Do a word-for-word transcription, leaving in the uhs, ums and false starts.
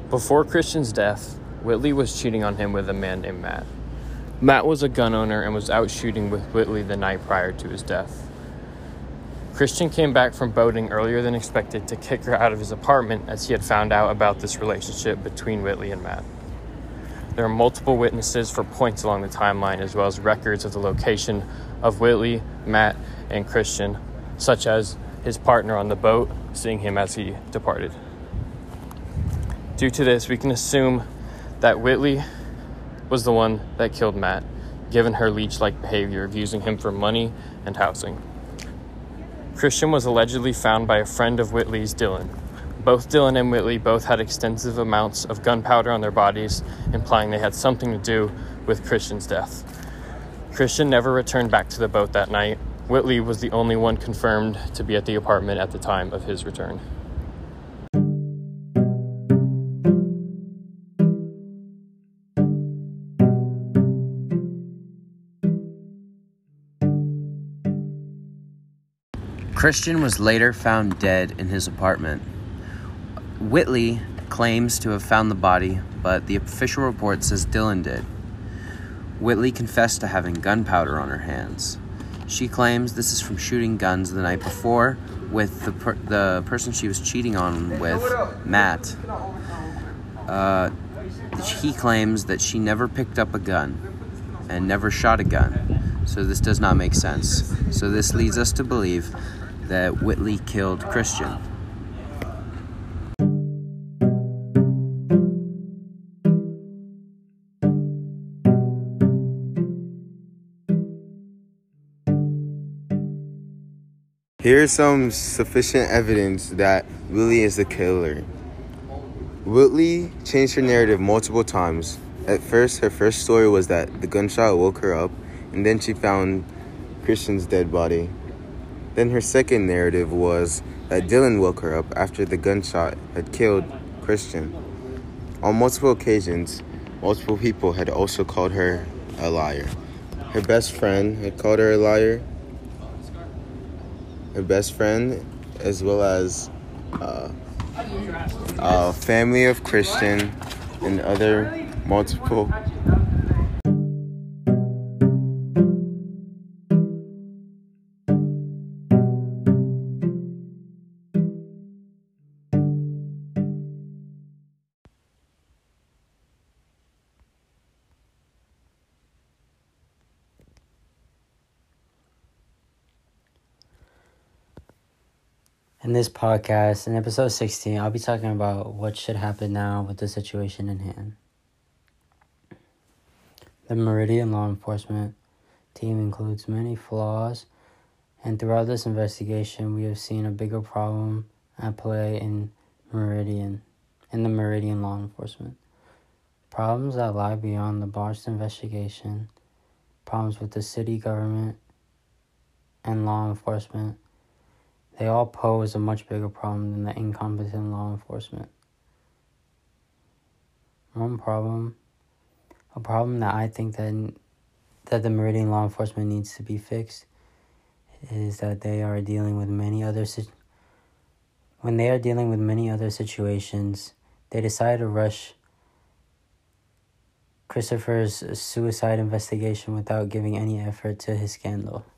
Before Christian's death, Whitley was cheating on him with a man named Matt. Matt was a gun owner and was out shooting with Whitley the night prior to his death. Christian came back from boating earlier than expected to kick her out of his apartment as he had found out about this relationship between Whitley and Matt. There are multiple witnesses for points along the timeline, as well as records of the location of Whitley, Matt, and Christian, such as his partner on the boat seeing him as he departed. Due to this, we can assume that Whitley was the one that killed Matt, given her leech-like behavior of using him for money and housing. Christian was allegedly found by a friend of Whitley's, Dylan. Both Dylan and Whitley both had extensive amounts of gunpowder on their bodies, implying they had something to do with Christian's death. Christian never returned back to the boat that night. Whitley was the only one confirmed to be at the apartment at the time of his return. Christian was later found dead in his apartment. Whitley claims to have found the body, but the official report says Dylan did. Whitley confessed to having gunpowder on her hands. She claims this is from shooting guns the night before with the per- the person she was cheating on with, Matt. Uh, he claims that she never picked up a gun and never shot a gun, so this does not make sense. So this leads us to believe that Whitley killed Christian. Here is some sufficient evidence that Whitley is the killer. Whitley changed her narrative multiple times. At first, her first story was that the gunshot woke her up, and then she found Christian's dead body. Then her second narrative was that Dylan woke her up after the gunshot had killed Christian. On multiple occasions, multiple people had also called her a liar. Her best friend had called her a liar. Her best friend, as well as uh, a family of Christian and other multiple In this podcast, in episode sixteen, I'll be talking about what should happen now with the situation in hand. The Meridian law enforcement team includes many flaws, and throughout this investigation, we have seen a bigger problem at play in Meridian, in the Meridian law enforcement. Problems that lie beyond the botched investigation, problems with the city government and law enforcement. They all pose a much bigger problem than the incompetent law enforcement. One problem, a problem that I think that that the Meridian law enforcement needs to be fixed, is that they are dealing with many other when they are dealing with many other situations, they decide to rush Christopher's suicide investigation without giving any effort to his scandal.